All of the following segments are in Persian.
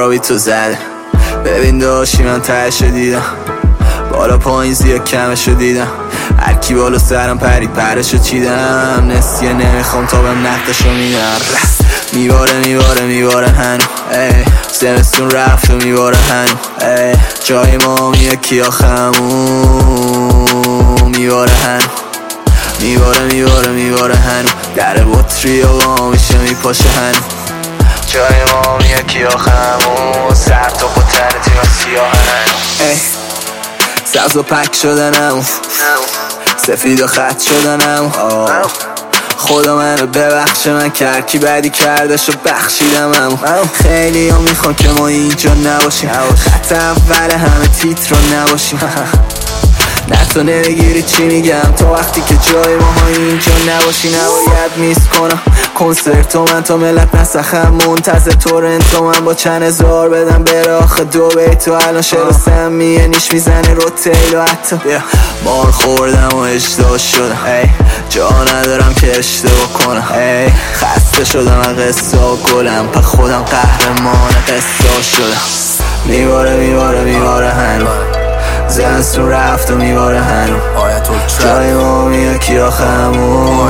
رو بی تو زده. ببین داشتی من تهشو دیدم، بالا پایین زیاد کمشو دیدم، هرکی بالا سرم پرید پرشو چیدم، نسیه نمیخوام تا بهم نقدشو میدم. میباره هنو زمستون رفت و میباره هنو جای ما یکی آخمون میباره هنو میباره هنو در بطری و با میشه میپاشه هنو جای ما یکی آخمون سر تا پتن تیم سیاه هنو سبز و پک شدنم سفید و خط شدنم خدا منو ببخشه من کرکی بدی کردش و بخشیدم خیلی ها میخوان که ما اینجا نباشیم خط اول همه تیتر رو نباشیم نه تو نمیگیری چی میگم تا وقتی که جای ما اینجا نباشی نباید میس کنم کنسرت و من تا ملت نسخم منتظر تورنتو من با چند هزار بدم بره آخه دو بیتو الان شراسم نیش میزنه رو تیل و حتی مار خوردم و اجدا شدم جا ندارم که اشتباه کنم خسته شدم از قصه و گلم پا خودم قهرمان قصه شدم میباره هنو زمستون رفت و میباره هنو جای ما یکی آخمون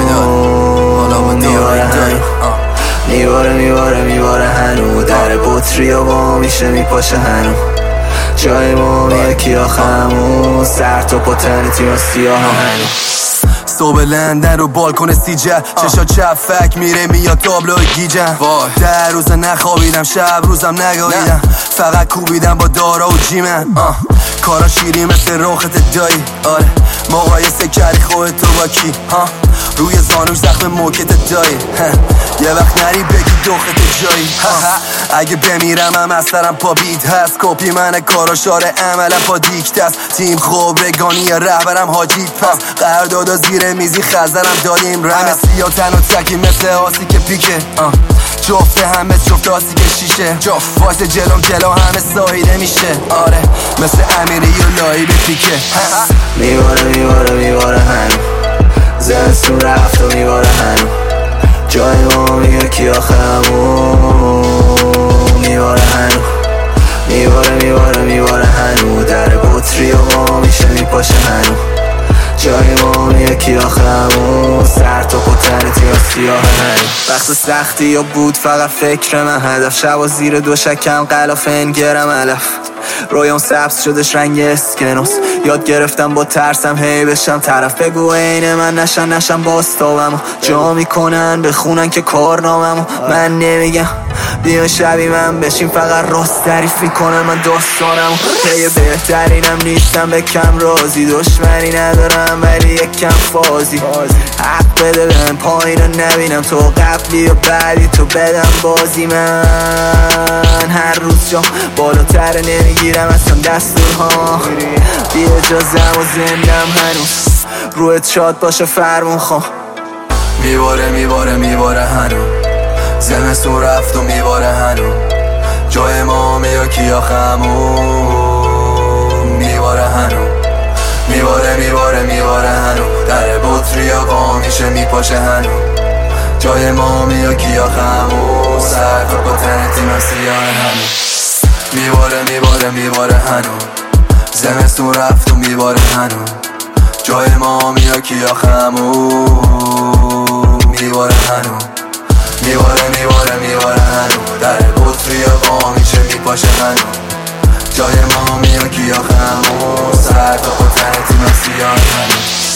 میباره هنو در بطری و با میشه میپاشه هنو جای ما یکی آخمون سر تا پتن تیم سیاه هنو صبح لندن رو بالکن سیجه چشا چفک میره میاد تابلوی گیجم در روز نخوابیدم شب روزم نگاهیدم فقط کوبیدم با دارا و جیمن کارا شیری مثل روخت دایی آره مقایسه کردی خودتو با کی روی زانوش زخم موکت دایی یه وقت نری بگی دوخت جایی اگه بمیرم هم اثرم پا بیت هست کپی من کارا شاره عملم پا دیکت است تیم خوب رگانی رهبرم حاجیت پس قراردادا زیر میزی خزرم داریم همه سیا تن و تکی مثل آسی که پیکه جفته همه جفت آسی که شیشه وایس جلوم جلو همه سایده میشه آره مثل امیری و لایی به پیکه میباره هنو زمستون رفت و میباره هنو جای ما یکی آخمون میباره هنو میباره هنو در بطری و با میشه میپاشه هنو جای ما یکی آخمون سر تا پتن تیم سیاه هنو وقت سختی یا بود فقط فکر من هدف شب و زیر دو شکم قلاف انگرم علف رویام سبز شدش رنگ اسکنوس یاد گرفتم با ترسم هی بشم طرف بگو عین من نشم باستابم جا میکنن بخونن که کارنامم من نمیگم بیان شبی من بشین فقط راست تعریف میکنن من داستانم هی بهترینم نیستم به کم رازی دشمنی ندارم ولی یک کم فازی حق بده بهم پایین رو نبینم تو قبلی و بعدی تو بدم بازی من هر روز جام بالاتر نمیگیرم اصلا دستورها بی اجازم و زندم هنوز رویت شاد باشه فرمون خواه میباره هنو زمستون رفت و میباره هنو جای ما یکی آخمون میباره هنو میباره هنو در بطری و با میشه میپاشه هنو جای ما یکی آخمون سر تا پتن تیم سیاه هنو میباره هنو زمستون رفت و میباره هنو جای ما یکی آخمون میباره هنو میباره هنو در بطری و با میشه میپاشه هنو جای ما یکی آخمون سر تا پتن تیم سیاه هنو